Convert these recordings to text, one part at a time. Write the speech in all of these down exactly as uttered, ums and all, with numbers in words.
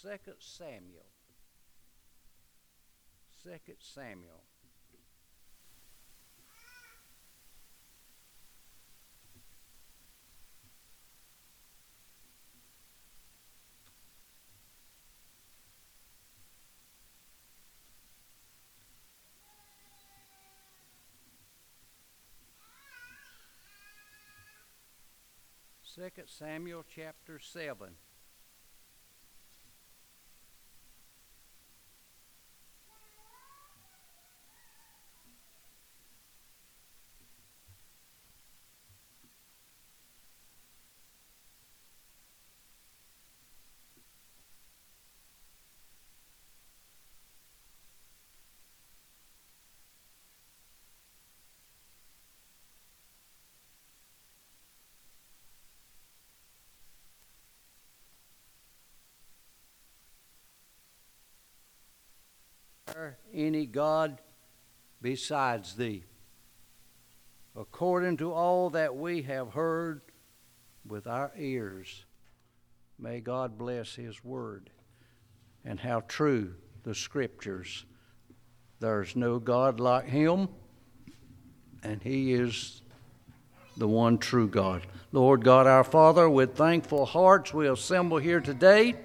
Second Samuel. Second Samuel. Second Samuel chapter seven. Any God besides thee, according to all that we have heard with our ears. May God bless his word, and how true the scriptures. There's no God like him, and he is the one true God. Lord God our Father, with thankful hearts we assemble here today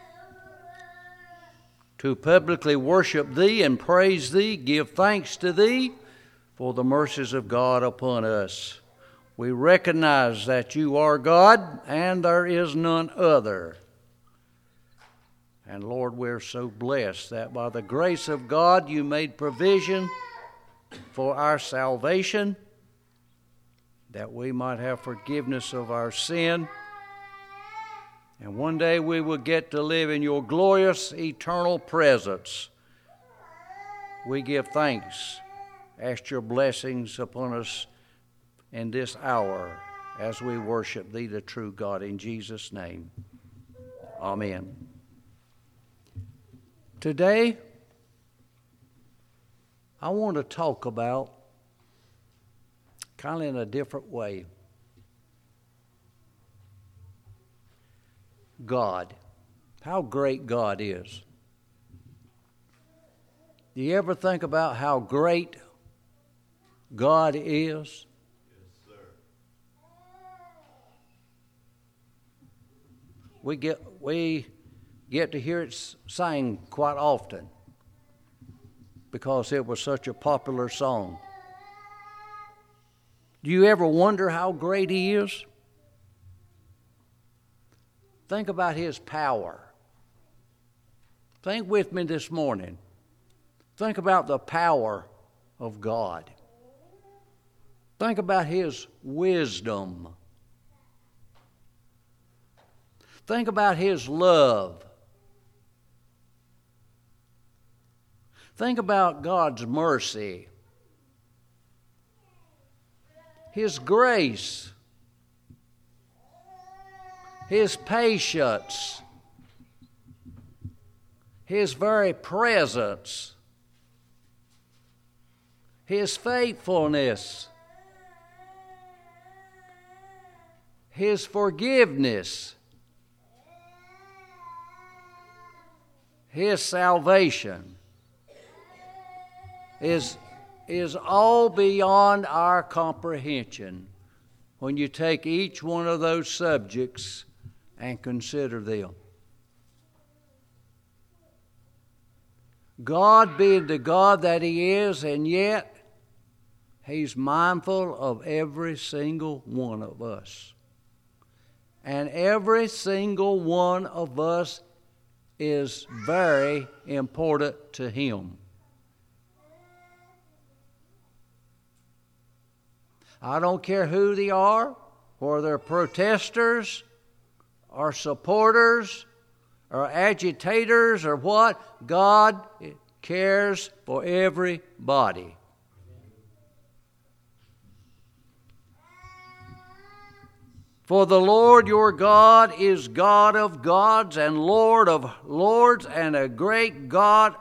to publicly worship thee and praise thee, give thanks to thee for the mercies of God upon us. We recognize that you are God and there is none other. And Lord, we're so blessed that by the grace of God you made provision for our salvation, that we might have forgiveness of our sin. And one day we will get to live in your glorious eternal presence. We give thanks. Ask your blessings upon us in this hour as we worship thee, the true God, in Jesus' name. Amen. Today, I want to talk about, kind of in a different way, God, how great God is. Do you ever think about how great God is? Yes, sir. We get we get to hear it sang quite often because it was such a popular song. Do you ever wonder how great he is? Think about his power. Think with me this morning. Think about the power of God. Think about his wisdom. Think about his love. Think about God's mercy, his grace, his patience, his very presence, his faithfulness, his forgiveness, his salvation is, is all beyond our comprehension when you take each one of those subjects and consider them. God being the God that he is, and yet he's mindful of every single one of us. And every single one of us is very important to him. I don't care who they are, whether they're protesters or supporters or agitators or what, God cares for everybody. For the Lord your God is God of gods and Lord of lords, and a great God,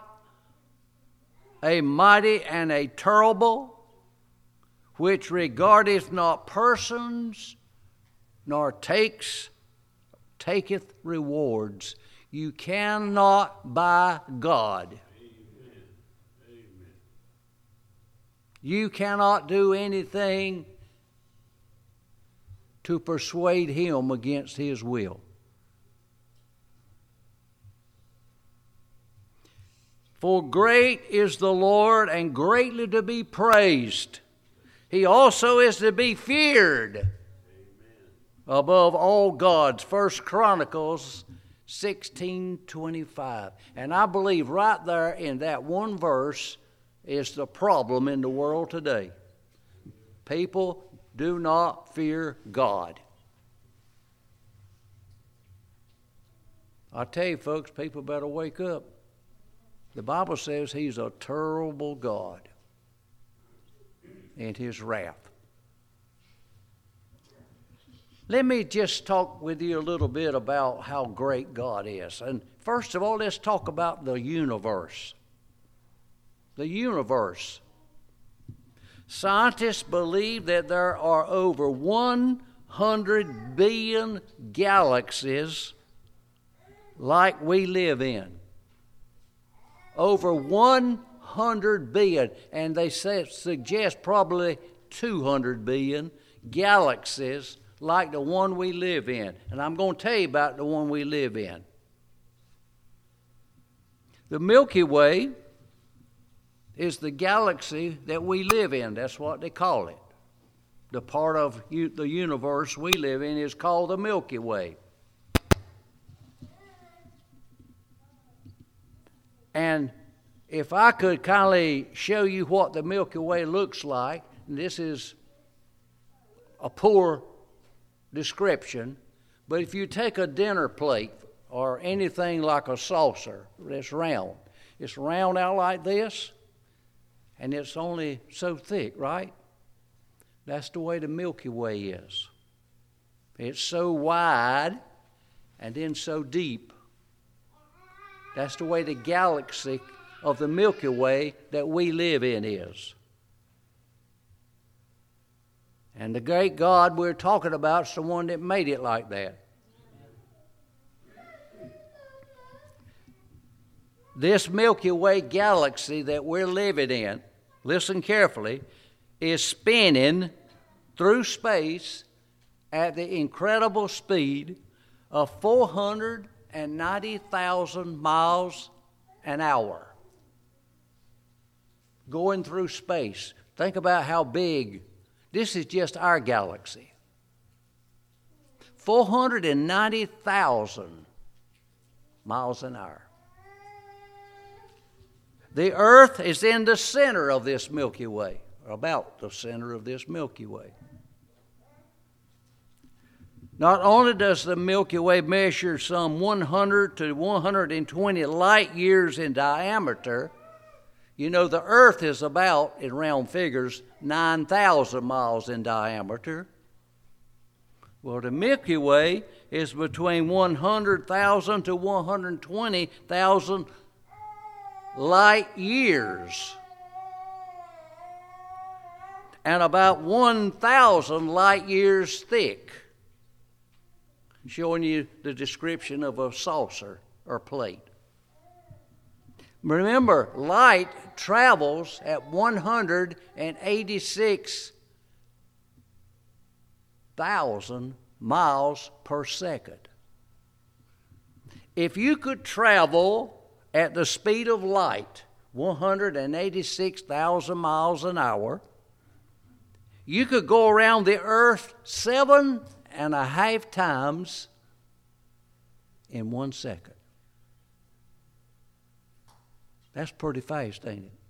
a mighty and a terrible, which regardeth not persons, nor takes, taketh rewards. You cannot buy God. Amen. Amen. You cannot do anything to persuade Him against His will. For great is the Lord, and greatly to be praised. He also is to be feared. Amen. Above all gods. First Chronicles sixteen twenty-five. And I believe right there in that one verse is the problem in the world today. People do not fear God. I tell you, folks, people better wake up. The Bible says He's a terrible God in His wrath. Let me just talk with you a little bit about how great God is. And first of all, let's talk about the universe. The universe. Scientists believe that there are over one hundred billion galaxies like we live in. Over one hundred billion, and they say, suggest probably two hundred billion galaxies like the one we live in. And I'm going to tell you about the one we live in. The Milky Way is the galaxy that we live in. That's what they call it. The part of the universe we live in is called the Milky Way. And if I could kindly show you what the Milky Way looks like, and this is a poor description, but if you take a dinner plate or anything like a saucer that's round, it's round out like this, and it's only so thick, right? That's the way the Milky Way is. It's so wide and then so deep. That's the way the galaxy of the Milky Way that we live in is. And the great God we're talking about is the one that made it like that. This Milky Way galaxy that we're living in, listen carefully, is spinning through space at the incredible speed of four hundred ninety thousand miles an hour. Going through space. Think about how big. This is just our galaxy. four hundred ninety thousand miles an hour. The Earth is in the center of this Milky Way, or about the center of this Milky Way. Not only does the Milky Way measure some one hundred to one hundred twenty light years in diameter, you know the Earth is about, in round figures, nine thousand miles in diameter. Well, the Milky Way is between one hundred thousand to one hundred twenty thousand light years, and about one thousand light years thick, showing you the description of a saucer or plate. Remember, light travels at one hundred eighty-six thousand miles per second. If you could travel at the speed of light, one hundred eighty-six thousand miles an hour, you could go around the earth seven and a half times in one second. That's pretty fast, ain't it?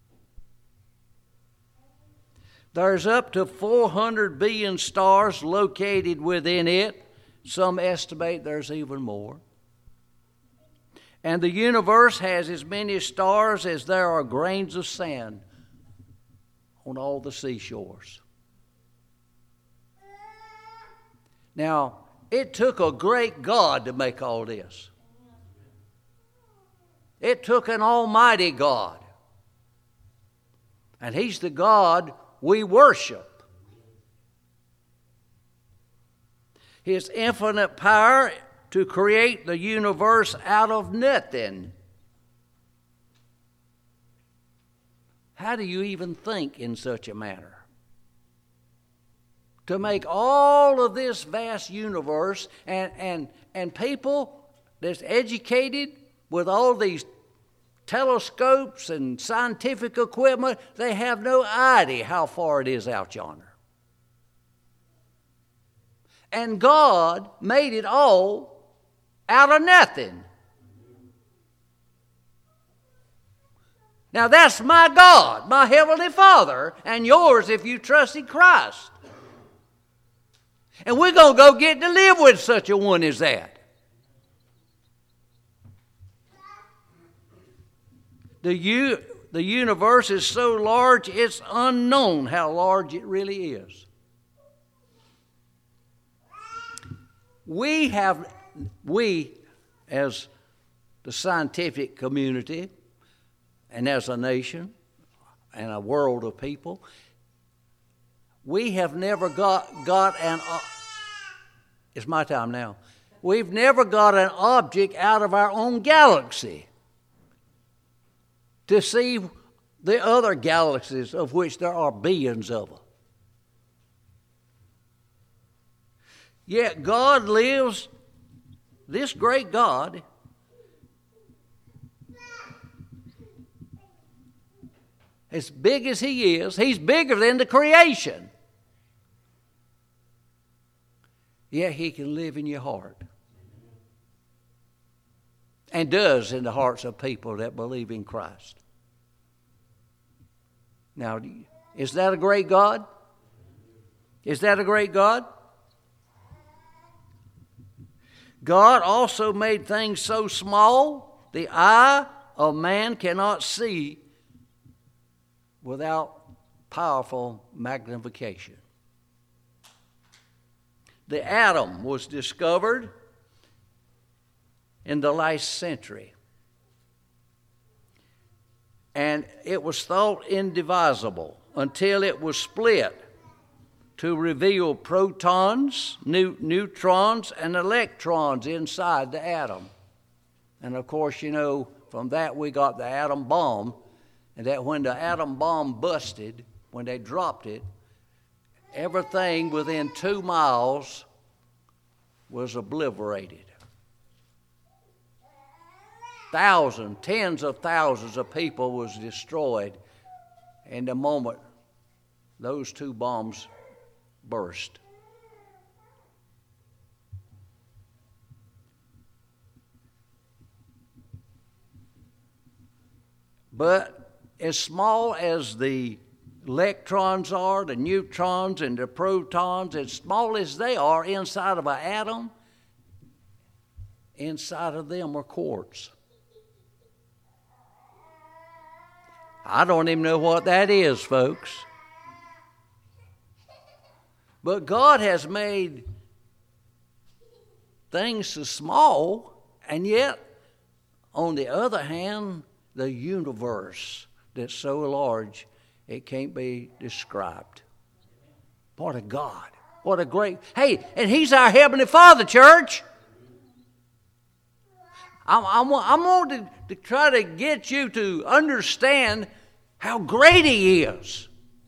There's up to four hundred billion stars located within it. Some estimate there's even more. And the universe has as many stars as there are grains of sand on all the seashores. Now, it took a great God to make all this. It took an almighty God. And He's the God we worship. His infinite power to create the universe out of nothing. How do you even think in such a manner? To make all of this vast universe and, and, and people that's educated with all these telescopes and scientific equipment, they have no idea how far it is out yonder. And God made it all out of nothing. Now that's my God, my Heavenly Father, and yours if you trust in Christ. And we're going to go get to live with such a one as that. The, u- the universe is so large, it's unknown how large it really is. We have, we as the scientific community and as a nation and a world of people, we have never got, got an, uh, it's my time now, we've never got an object out of our own galaxy to see the other galaxies, of which there are billions of them. Yet God lives, this great God, as big as He is, He's bigger than the creation. Yet He can live in your heart. And does in the hearts of people that believe in Christ. Now, is that a great God? Is that a great God? God also made things so small the eye of man cannot see without powerful magnification. The atom was discovered in the last century. And it was thought indivisible until it was split to reveal protons, new, neutrons, and electrons inside the atom. And of course, you know, from that we got the atom bomb, and that when the atom bomb busted, when they dropped it, everything within two miles was obliterated. Thousands, tens of thousands of people was destroyed in the moment those two bombs burst. But as small as the electrons are, the neutrons and the protons, as small as they are inside of an atom, inside of them are quarks. I don't even know what that is, folks. But God has made things so small, and yet, on the other hand, the universe that's so large it can't be described. What a God. What a great... Hey, and He's our Heavenly Father, church. I'm, I'm, I'm wanting to, to try to get you to understand how great He is.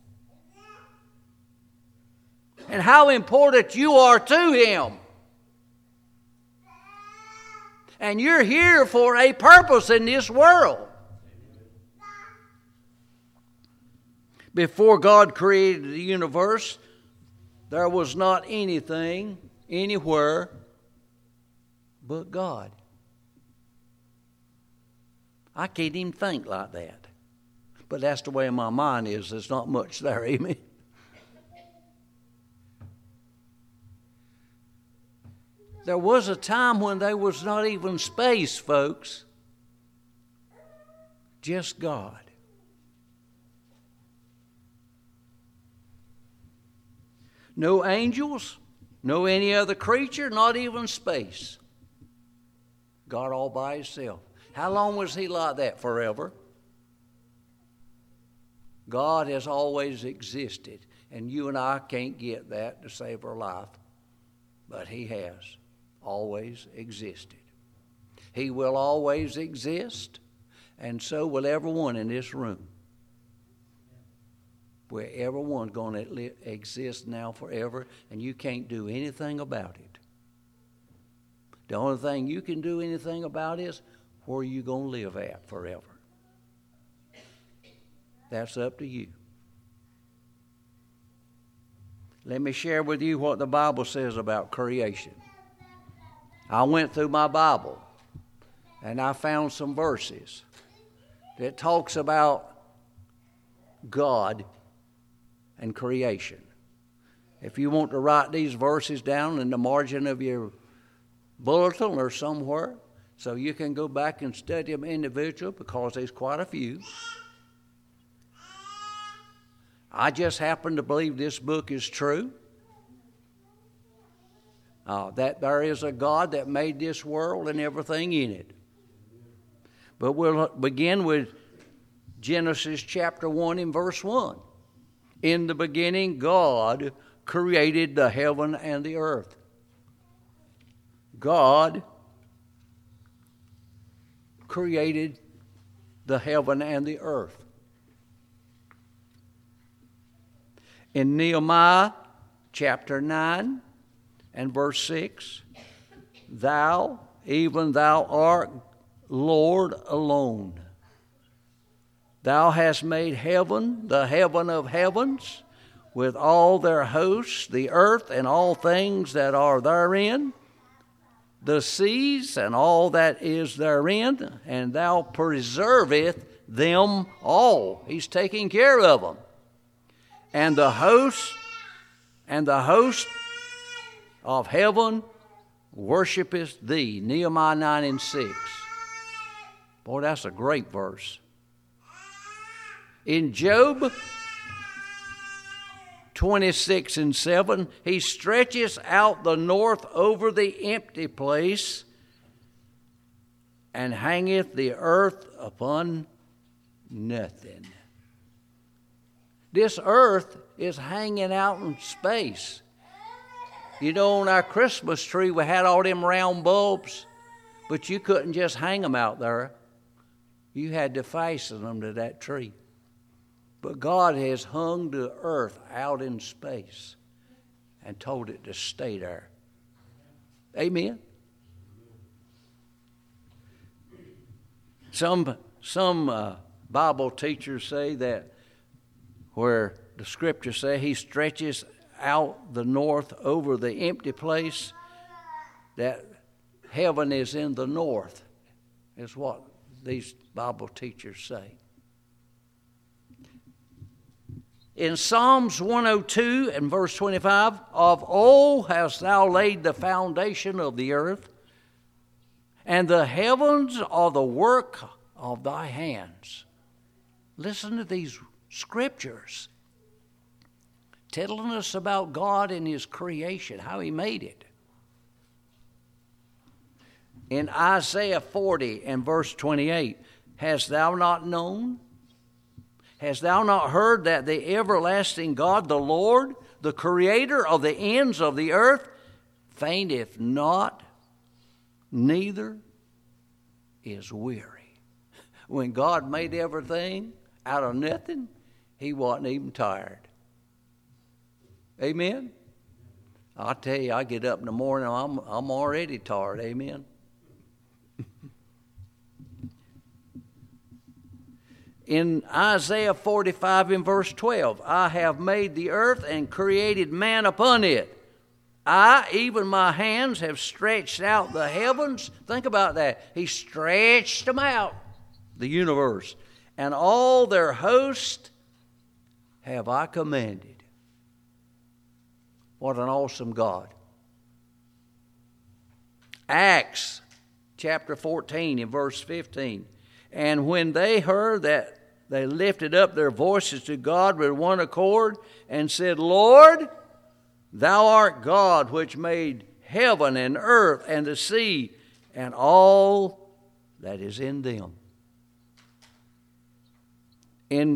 And how important you are to Him. And you're here for a purpose in this world. Before God created the universe, there was not anything, anywhere, but God. I can't even think like that. But that's the way my mind is. There's not much there, amen. There was a time when there was not even space, folks. Just God. No angels, no any other creature, not even space. God all by Himself. How long was He like that? Forever. God has always existed, and you and I can't get that to save our life, but He has. always existed. He will always exist, and so will everyone in this room. We're everyone going to exist now forever, and you can't do anything about it. The only thing you can do anything about is where you going to live at forever. That's up to you. Let me share with you what the Bible says about creation. I went through my Bible, and I found some verses that talks about God and creation. If you want to write these verses down in the margin of your bulletin or somewhere, so you can go back and study them individually, because there's quite a few. I just happen to believe this book is true. Uh, that there is a God that made this world and everything in it. But we'll begin with Genesis chapter one and verse one. In the beginning, God created the heaven and the earth. God created the heaven and the earth. In Nehemiah chapter nine and verse six, thou, even thou art Lord alone. Thou hast made heaven, the heaven of heavens, with all their hosts, the earth and all things that are therein, the seas and all that is therein, and thou preserveth them all. He's taking care of them. And the host, and the host of heaven worshipeth thee. Nehemiah nine and six. Boy, that's a great verse. In Job twenty-six and seven, he stretches out the north over the empty place, and hangeth the earth upon nothing. This earth is hanging out in space. You know, on our Christmas tree, we had all them round bulbs, but you couldn't just hang them out there. You had to fasten them to that tree. But God has hung the earth out in space and told it to stay there. Amen? Some, some uh, Bible teachers say that where the scriptures say he stretches out the north over the empty place, that heaven is in the north, is what these Bible teachers say. In Psalms one oh two and verse twenty-five, of old hast thou laid the foundation of the earth, and the heavens are the work of thy hands. Listen to these scriptures telling us about God and his creation, how he made it. In Isaiah forty and verse twenty-eight, hast thou not known? Hast thou not heard that the everlasting God, the Lord, the creator of the ends of the earth, fainteth not, neither is weary? When God made everything out of nothing, he wasn't even tired. Amen? I tell you, I get up in the morning, I'm, I'm already tired. Amen? In Isaiah forty-five and verse twelve, I have made the earth and created man upon it. I, even my hands, have stretched out the heavens. Think about that. He stretched them out, the universe. And all their host have I commanded. What an awesome God. Acts chapter fourteen and verse fifteen. And when they heard that, they lifted up their voices to God with one accord and said, Lord, thou art God which made heaven and earth and the sea and all that is in them. In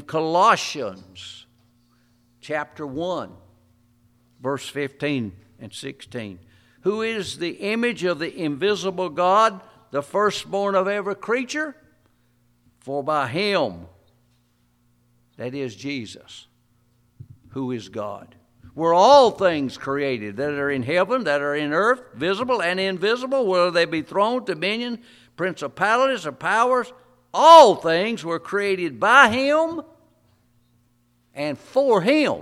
Colossians chapter one, verse fifteen and sixteen, who is the image of the invisible God, the firstborn of every creature? For by him, that is Jesus, who is God, were all things created that are in heaven, that are in earth, visible and invisible, whether they be thrones, dominion, principalities, or powers. All things were created by him and for him.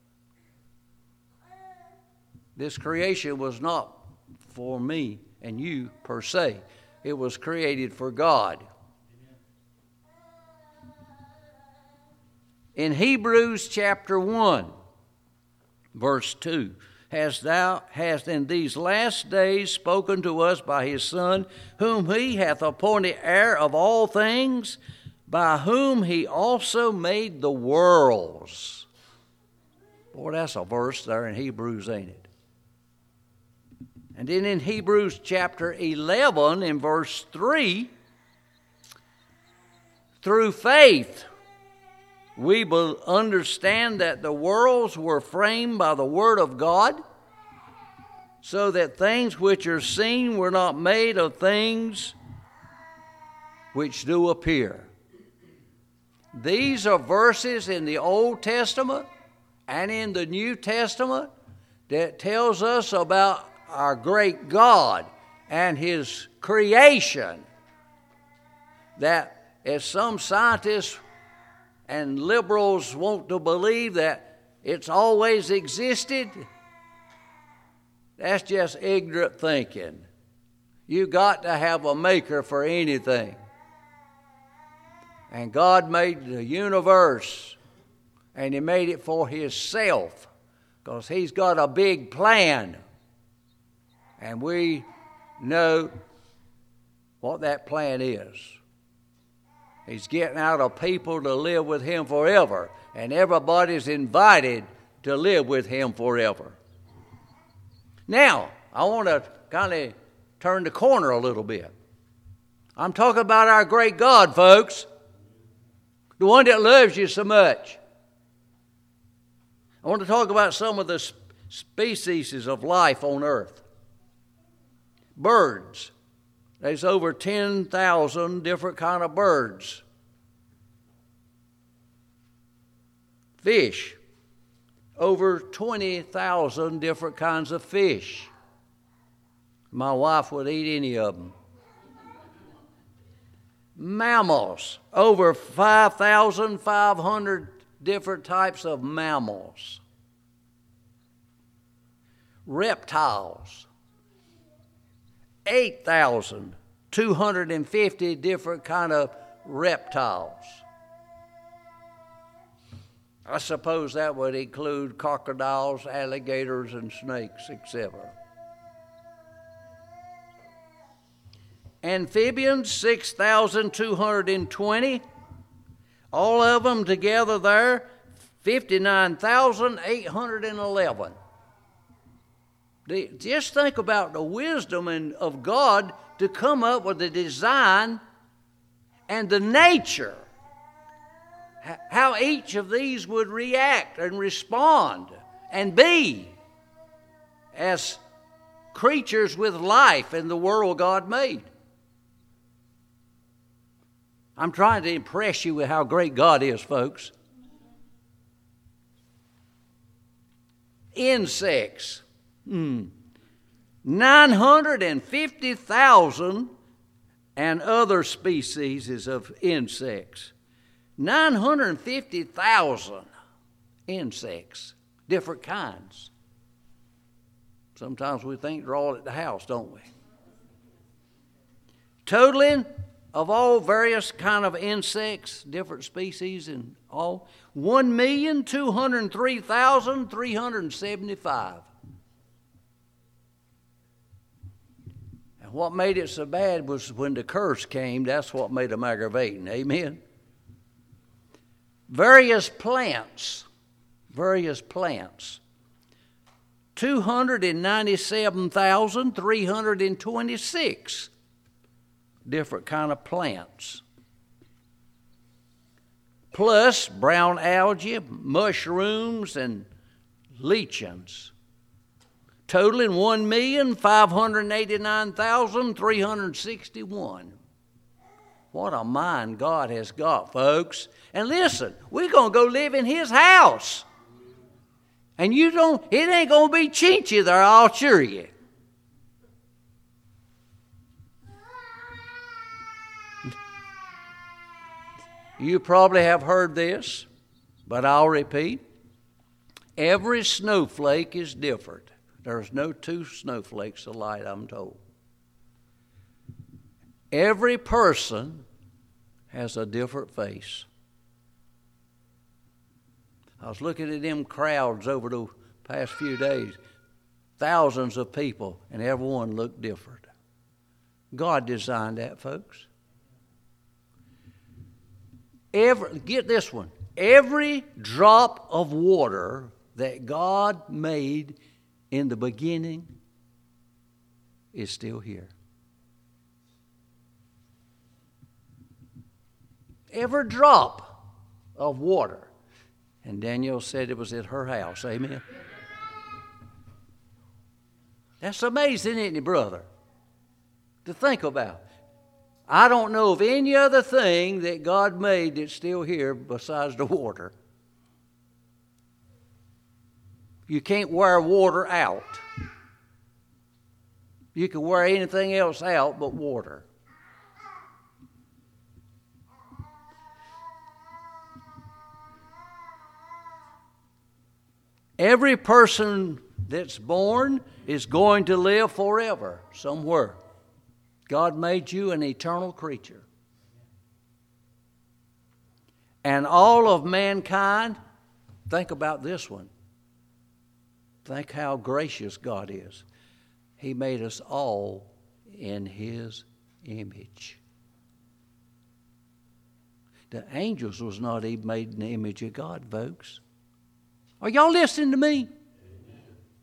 This creation was not for me and you per se. It was created for God. In Hebrews chapter one, verse two, Hast thou hast in these last days spoken to us by his Son, whom he hath appointed heir of all things, by whom he also made the worlds. Boy, that's a verse there in Hebrews, ain't it? And then in Hebrews chapter eleven, in verse three, through faith, we will understand that the worlds were framed by the word of God, so that things which are seen were not made of things which do appear. These are verses in the Old Testament and in the New Testament that tells us about our great God and his creation, that as some scientists and liberals want to believe that it's always existed, that's just ignorant thinking. You got to have a maker for anything. And God made the universe, and he made it for himself, because he's got a big plan. And we know what that plan is. He's getting out of people to live with him forever. And everybody's invited to live with him forever. Now, I want to kind of turn the corner a little bit. I'm talking about our great God, folks. The one that loves you so much. I want to talk about some of the species of life on earth. Birds. There's over ten thousand different kind of birds. Fish. Over twenty thousand different kinds of fish. My wife would eat any of them. Mammals. Over five thousand five hundred different types of mammals. Reptiles. eight thousand two hundred fifty different kind of reptiles. I suppose that would include crocodiles, alligators, and snakes, et cetera. Amphibians, six thousand two hundred twenty. All of them together there, fifty-nine thousand eight hundred eleven. Just think about the wisdom of God to come up with the design and the nature, how each of these would react and respond and be as creatures with life in the world God made. I'm trying to impress you with how great God is, folks. Insects. Hmm. nine hundred fifty thousand and other species of insects. nine hundred fifty thousand insects, different kinds. Sometimes we think they're all at the house, don't we? Totaling of all various kind of insects, different species and all, one million two hundred three thousand three hundred seventy-five. And what made it so bad was when the curse came, that's what made them aggravating. Amen? Various plants, various plants. two hundred ninety-seven thousand three hundred twenty-six different kind of plants. Plus brown algae, mushrooms, and lichens. totaling one million five hundred eighty-nine thousand three hundred sixty-one. What a mind God has got, folks. And listen, we're going to go live in His house. And you don't, it ain't going to be chinchy there, I'll assure you. You probably have heard this, but I'll repeat. Every snowflake is different. There's no two snowflakes alike, I'm told. Every person has a different face. I was looking at them crowds over the past few days. Thousands of people, and everyone looked different. God designed that, folks. Every, get this one. Every drop of water that God made in the beginning is still here. Every drop of water. And Danielle said it was at her house. Amen. That's amazing, isn't it, brother? To think about. I don't know of any other thing that God made that's still here besides the water. You can't wear water out. You can wear anything else out but water. Every person that's born is going to live forever somewhere. God made you an eternal creature. And all of mankind, think about this one. Think how gracious God is. He made us all in His image. The angels was not even made in the image of God, folks. Are y'all listening to me? Amen.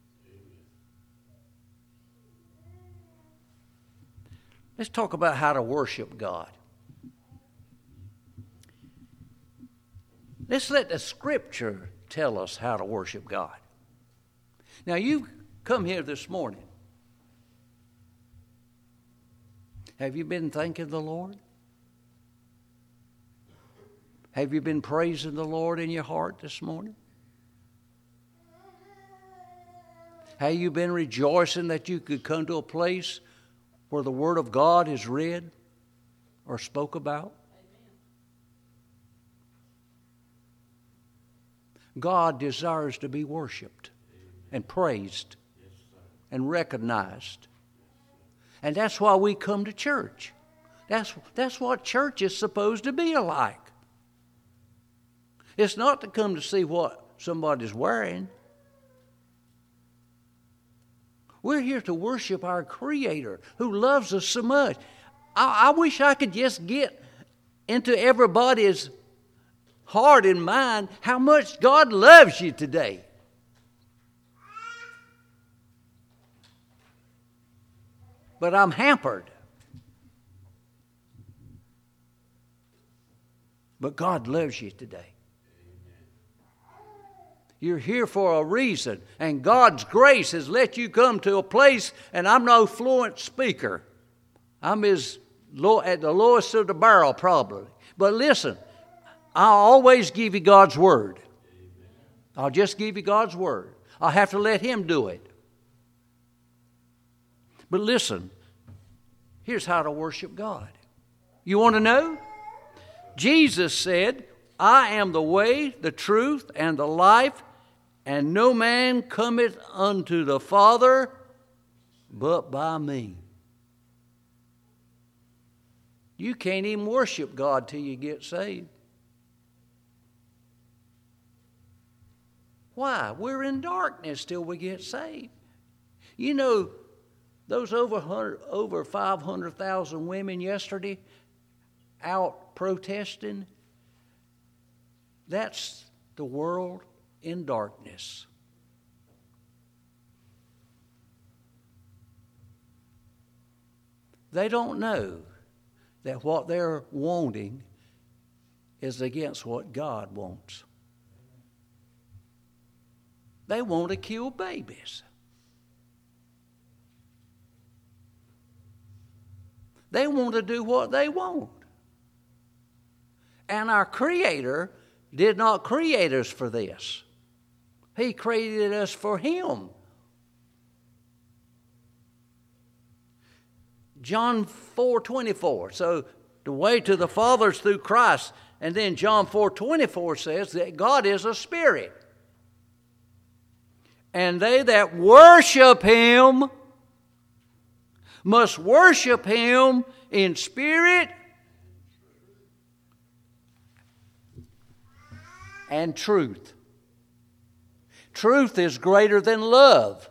Let's talk about how to worship God. Let's let the Scripture tell us how to worship God. Now, you've come here this morning. Have you been thanking the Lord? Have you been praising the Lord in your heart this morning? Have you been rejoicing that you could come to a place where the Word of God is read or spoke about? God desires to be worshiped and praised and recognized. And that's why we come to church. That's, that's what church is supposed to be like. It's not to come to see what somebody's wearing. We're here to worship our Creator who loves us so much. I, I wish I could just get into everybody's heart and mind how much God loves you today. But I'm hampered. But God loves you today. You're here for a reason, and God's grace has let you come to a place, and I'm no fluent speaker. I'm as low, at the lowest of the barrel probably. But listen, I'll always give you God's word. I'll just give you God's word. I'll have to let Him do it. But listen, here's how to worship God. You want to know? Jesus said, I am the way, the truth, and the life, and no man cometh unto the Father but by me. You can't even worship God till you get saved. Why? We're in darkness till we get saved. You know, those over over five hundred thousand women yesterday out protesting, that's the world in darkness. They don't know that what they're wanting is against what God wants. They want to kill babies. They want to do what they want. And our Creator did not create us for this. He created us for Him. John four twenty-four. So the way to the Father is through Christ. And then John four twenty-four says that God is a spirit. And they that worship Him must worship Him in spirit and truth. Truth is greater than love.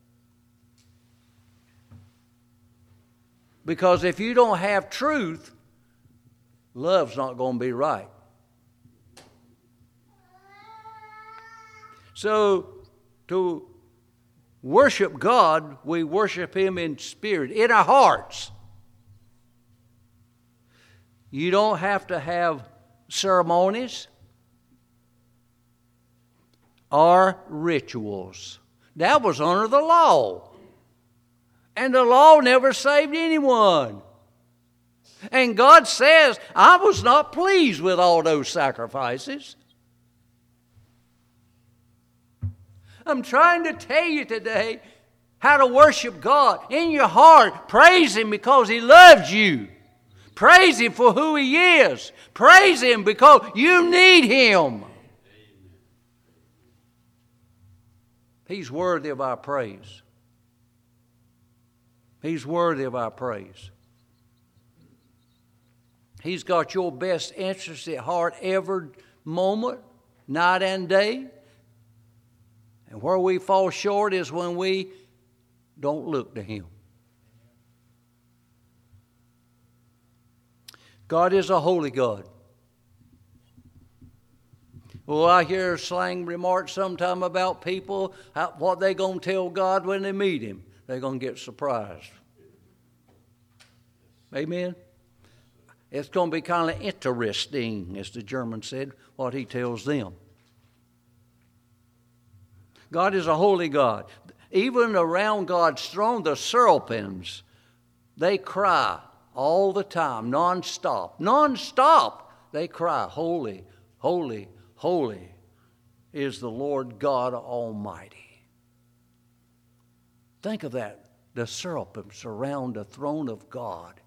Because if you don't have truth, love's not going to be right. So, to worship God, we worship Him in spirit, in our hearts. You don't have to have ceremonies or rituals. That was under the law. And the law never saved anyone. And God says, I was not pleased with all those sacrifices. I'm trying to tell you today how to worship God in your heart. Praise Him because He loves you. Praise Him for who He is. Praise Him because you need Him. He's worthy of our praise. He's worthy of our praise. He's got your best interest at heart every moment, night and day. And where we fall short is when we don't look to Him. God is a holy God. Well, I hear slang remarks sometime about people, how, what they going to tell God when they meet Him. They're going to get surprised. Amen? It's going to be kind of interesting, as the German said, what He tells them. God is a holy God. Even around God's throne, the seraphims, they cry all the time, non-stop. Non-stop, they cry, holy, holy, holy is the Lord God Almighty. Think of that. The seraphim surround the throne of God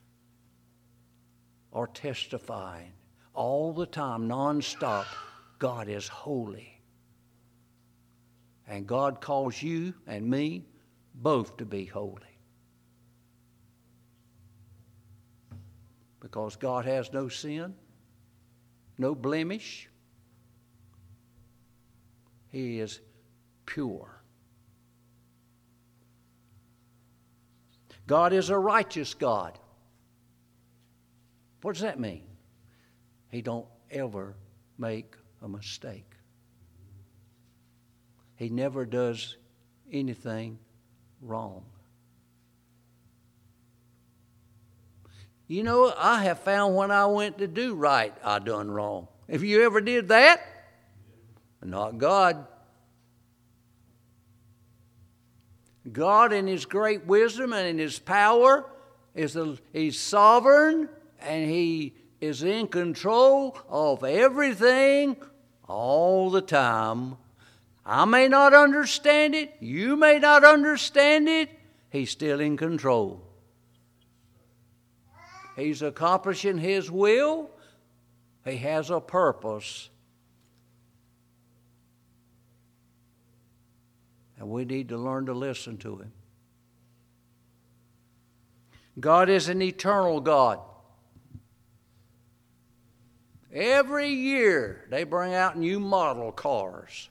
are testifying all the time, non-stop, God is holy. And God calls you and me both to be holy. Because God has no sin, no blemish. He is pure. God is a righteous God. What does that mean? He don't ever make a mistake. He never does anything wrong. You know, I have found when I went to do right, I done wrong. If you ever did that, not God. God in His great wisdom and in His power, is a, He's sovereign and He is in control of everything all the time. I may not understand it. You may not understand it. He's still in control. He's accomplishing His will. He has a purpose. And we need to learn to listen to Him. God is an eternal God. Every year they bring out new model cars.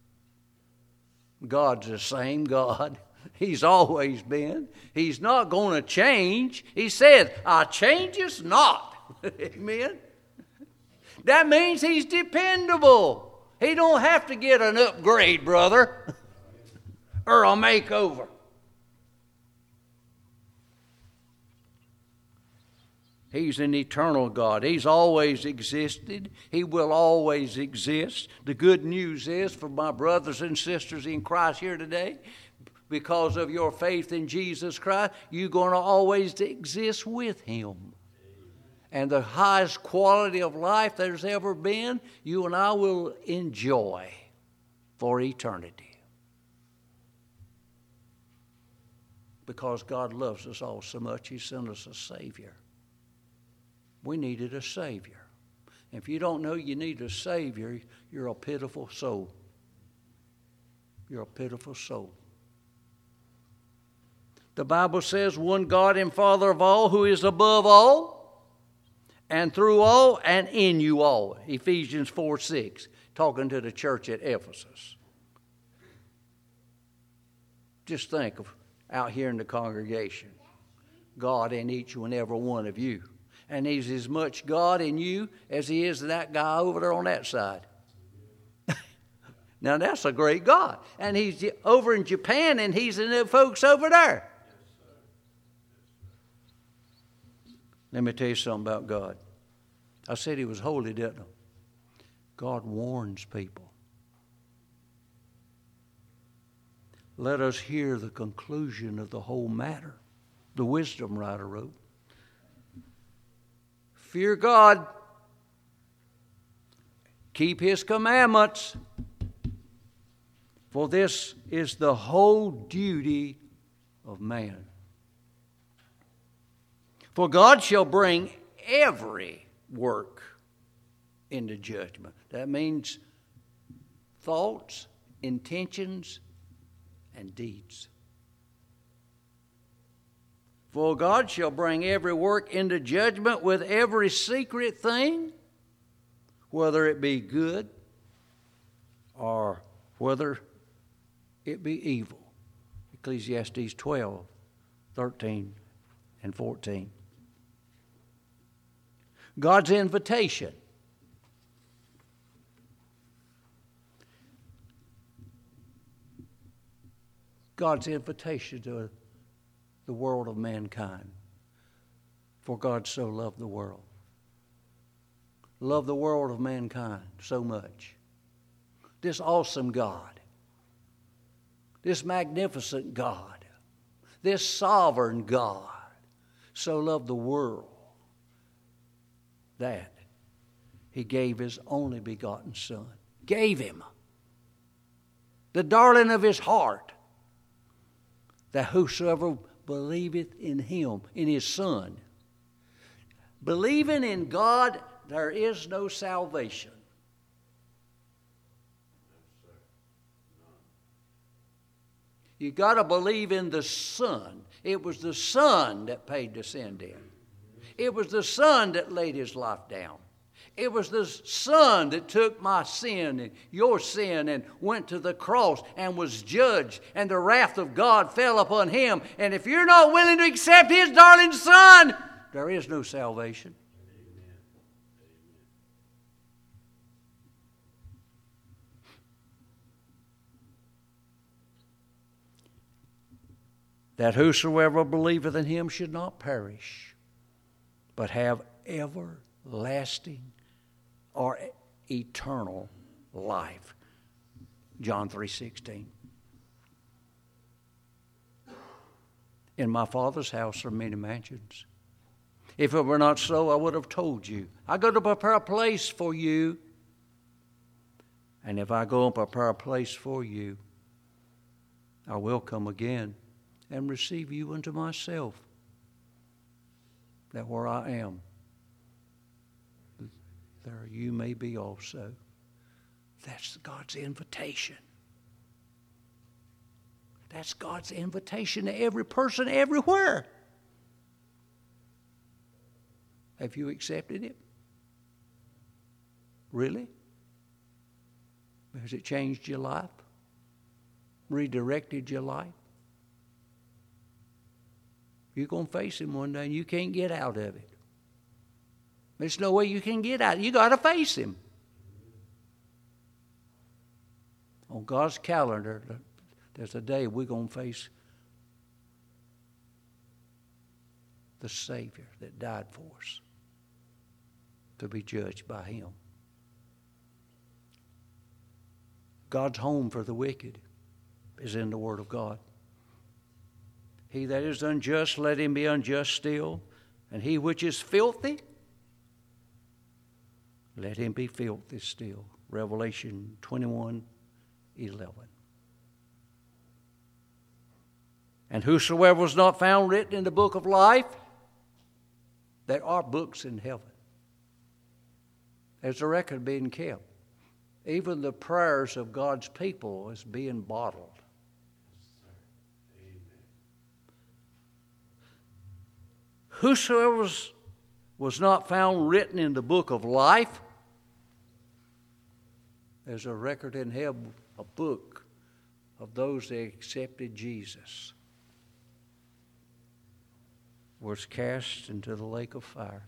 God's the same God. He's always been. He's not going to change. He said, I changes not. Amen. That means He's dependable. He don't have to get an upgrade, brother, or a makeover. He's an eternal God. He's always existed. He will always exist. The good news is for my brothers and sisters in Christ here today, because of your faith in Jesus Christ, you're going to always exist with Him. And the highest quality of life there's ever been, you and I will enjoy for eternity. Because God loves us all so much, He sent us a Savior. We needed a Savior. If you don't know you need a Savior, you're a pitiful soul. You're a pitiful soul. The Bible says, one God and Father of all, who is above all, and through all, and in you all. Ephesians four six, talking to the church at Ephesus. Just think of out here in the congregation, God in each and every one of you. And He's as much God in you as He is in that guy over there on that side. Now that's a great God. And He's over in Japan and He's in the folks over there. Let me tell you something about God. I said He was holy, didn't I? God warns people. Let us hear the conclusion of the whole matter. The wisdom writer wrote. Fear God. Keep His commandments. For this is the whole duty of man. For God shall bring every work into judgment. That means thoughts, intentions, and deeds. For God shall bring every work into judgment with every secret thing, whether it be good or whether it be evil. Ecclesiastes twelve, thirteen, and fourteen. God's invitation. God's invitation to the world of mankind. For God so loved the world. Loved the world of mankind so much. This awesome God. This magnificent God. This sovereign God so loved the world that He gave His only begotten Son. Gave Him. The darling of His heart. That whosoever believeth in Him, in His Son. Believing in God, there is no salvation. You got to believe in the Son. It was the Son that paid the sin debt. It was the Son that laid His life down. It was the Son that took my sin and your sin and went to the cross and was judged, and the wrath of God fell upon Him. And if you're not willing to accept His darling Son, there is no salvation. Amen. That whosoever believeth in Him should not perish, but have everlasting or eternal life. John three sixteen. In my Father's house are many mansions. If it were not so, I would have told you. I go to prepare a place for you. And if I go and prepare a place for you, I will come again and receive you unto myself, that where I am, there you may be also. That's God's invitation. That's God's invitation to every person everywhere. Have you accepted it? Really? Has it changed your life? Redirected your life? You're going to face Him one day and you can't get out of it. There's no way you can get out. You got to face Him. On God's calendar, there's a day we're going to face the Savior that died for us to be judged by Him. God's home for the wicked is in the Word of God. He that is unjust, let him be unjust still. And he which is filthy, let him be filthy still. Revelation twenty-one eleven. And whosoever was not found written in the book of life, there are books in heaven. There's a record being kept. Even the prayers of God's people is being bottled. Whosoever was, was not found written in the book of life, there's a record in heaven, a book of those that accepted Jesus, was cast into the lake of fire.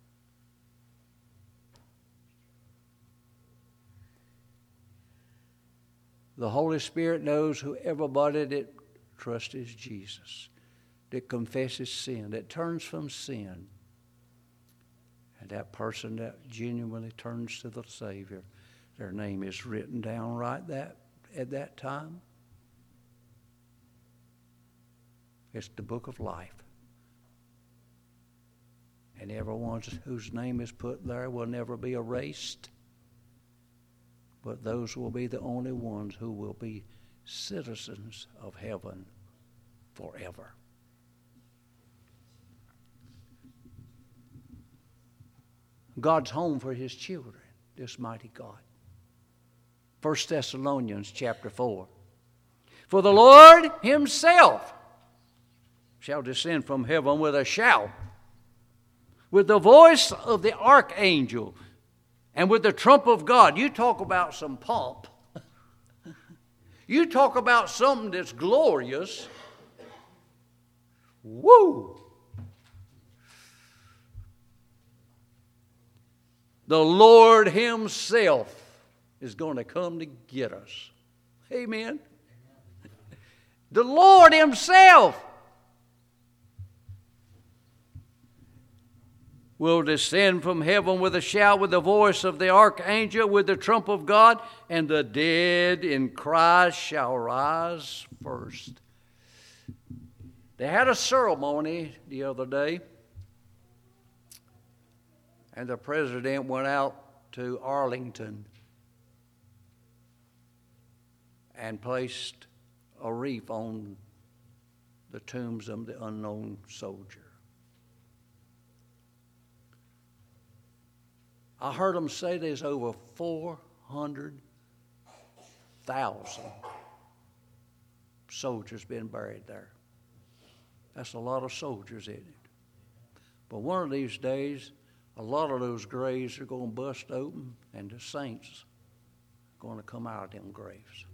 The Holy Spirit knows who everybody that trusts Jesus, that confesses sin, that turns from sin. And that person that genuinely turns to the Savior, their name is written down right that at that time. It's the book of life. And everyone whose name is put there will never be erased. But those will be the only ones who will be citizens of heaven forever. God's home for his children, this mighty God. First Thessalonians chapter four. For the Lord himself shall descend from heaven with a shout, with the voice of the archangel, and with the trump of God. You talk about some pomp. You talk about something that's glorious. Woo! The Lord himself is going to come to get us. Amen. The Lord himself will descend from heaven with a shout, with the voice of the archangel, with the trump of God, and the dead in Christ shall rise first. They had a ceremony the other day, and the president went out to Arlington and placed a wreath on the tombs of the unknown soldier. I heard them say there's over four hundred thousand soldiers been buried there. That's a lot of soldiers, isn't it? But one of these days, a lot of those graves are going to bust open, and the saints are going to come out of them graves.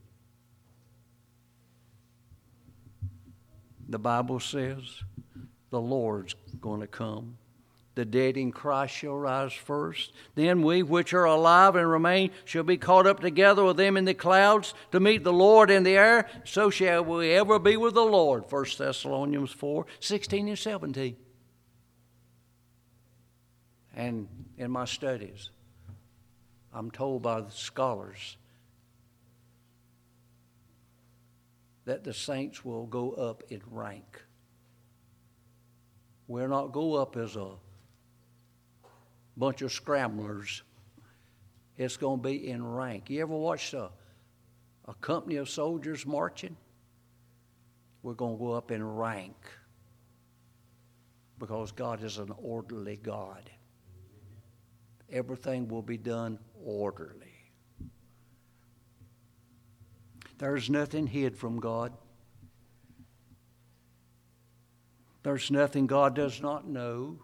The Bible says the Lord's going to come. The dead in Christ shall rise first. Then we which are alive and remain shall be caught up together with them in the clouds to meet the Lord in the air. So shall we ever be with the Lord. First Thessalonians four, sixteen and seventeen. And in my studies, I'm told by the scholars that the saints will go up in rank. We'll not go up as a bunch of scramblers. It's going to be in rank. You ever watched a, a company of soldiers marching? We're going to go up in rank because God is an orderly God. Everything will be done orderly. There's nothing hid from God. There's nothing God does not know.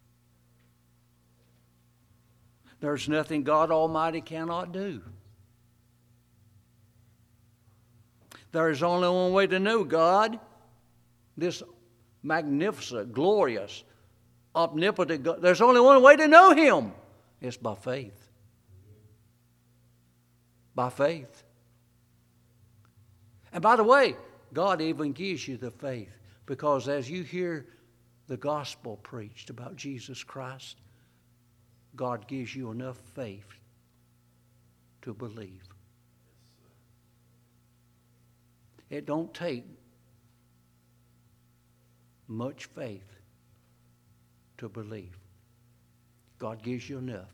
There's nothing God Almighty cannot do. There is only one way to know God, this magnificent, glorious, omnipotent God. There's only one way to know Him. It's by faith. By faith. And by the way, God even gives you the faith, because as you hear the gospel preached about Jesus Christ, God gives you enough faith to believe. It don't take much faith to believe. God gives you enough.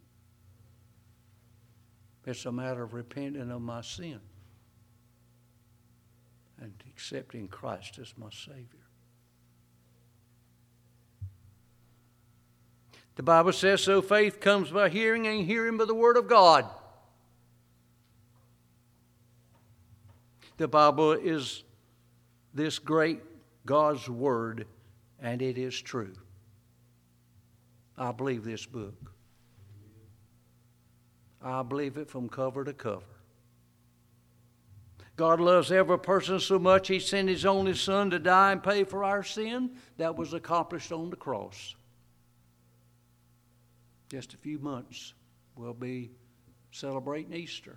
It's a matter of repenting of my sin and accepting Christ as my Savior. The Bible says, so faith comes by hearing, and hearing by the Word of God. The Bible is this great God's Word, and it is true. I believe this book. I believe it from cover to cover. God loves every person so much He sent His only Son to die and pay for our sin. That was accomplished on the cross. Just a few months, we'll be celebrating Easter.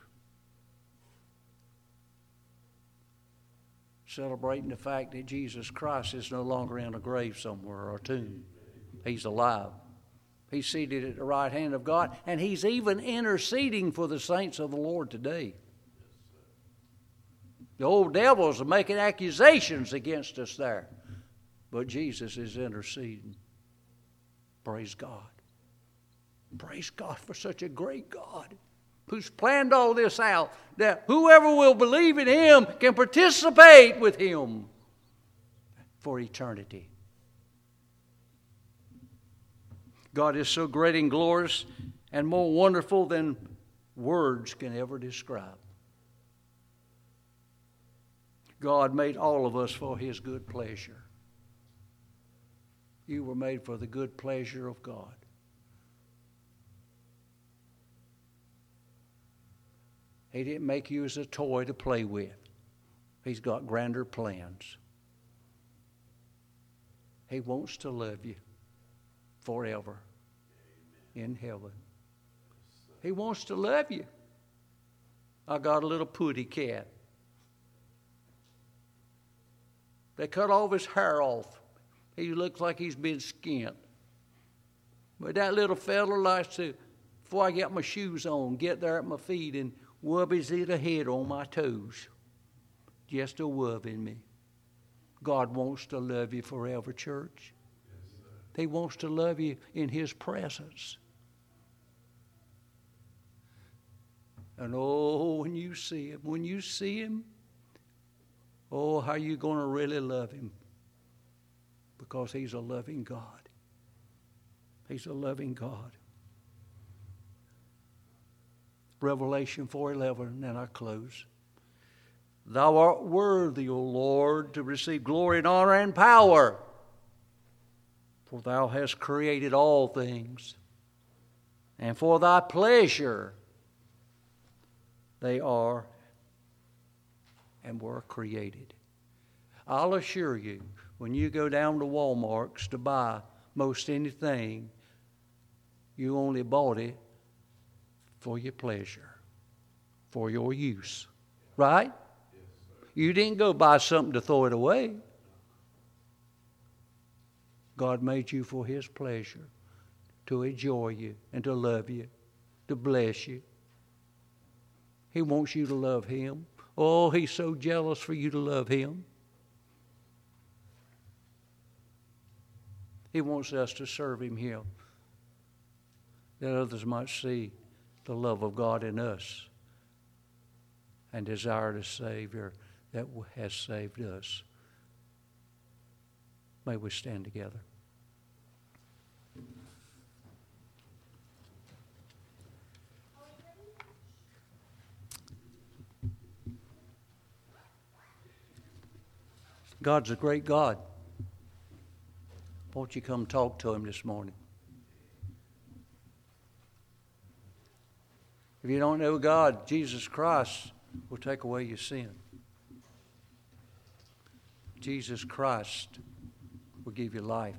Celebrating the fact that Jesus Christ is no longer in a grave somewhere or a tomb. He's alive. He's seated at the right hand of God, and He's even interceding for the saints of the Lord today. The old devils are making accusations against us there, but Jesus is interceding. Praise God. Praise God for such a great God who's planned all this out, that whoever will believe in Him can participate with Him for eternity. God is so great and glorious and more wonderful than words can ever describe. God made all of us for His good pleasure. You were made for the good pleasure of God. He didn't make you as a toy to play with. He's got grander plans. He wants to love you forever in heaven. He wants to love you. I got a little putty cat. They cut all his hair off. He looks like he's been skinned. But that little fella likes to, before I get my shoes on, get there at my feet and wub his little head on my toes. Just a wubbing me. God wants to love you forever, church. Yes, He wants to love you in His presence. And oh, when you see Him, when you see Him, oh, how are you going to really love Him? Because He's a loving God. He's a loving God. Revelation four eleven, and I close. Thou art worthy, O Lord, to receive glory and honor and power, for Thou hast created all things, and for Thy pleasure they are and were created. I'll assure you, when you go down to Walmart's to buy most anything, you only bought it for your pleasure, for your use. Right? Yes, sir. You didn't go buy something to throw it away. God made you for His pleasure, to enjoy you and to love you, to bless you. He wants you to love Him. Oh, He's so jealous for you to love Him. He wants us to serve Him here, that others might see the love of God in us and desire the Savior that has saved us. May we stand together. God's a great God. Won't you come talk to Him this morning? If you don't know God, Jesus Christ will take away your sin. Jesus Christ will give you life.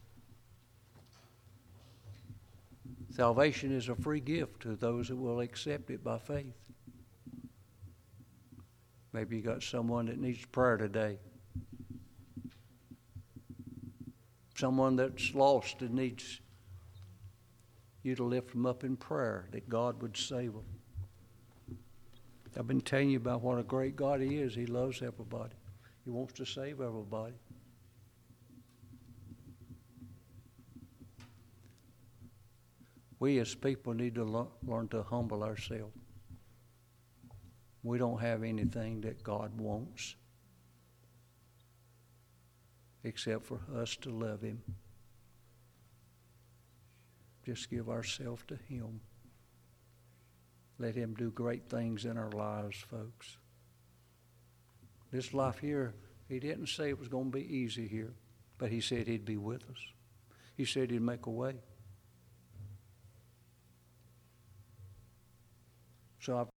Salvation is a free gift to those that will accept it by faith. Maybe you got someone that needs prayer today. Someone that's lost and needs you to lift them up in prayer, that God would save them. I've been telling you about what a great God He is. He loves everybody. He wants to save everybody. We as people need to lo- learn to humble ourselves. We don't have anything that God wants except for us to love Him. Just give ourselves to Him. Let Him do great things in our lives, folks. This life here, He didn't say it was going to be easy here, but He said He'd be with us. He said He'd make a way. So I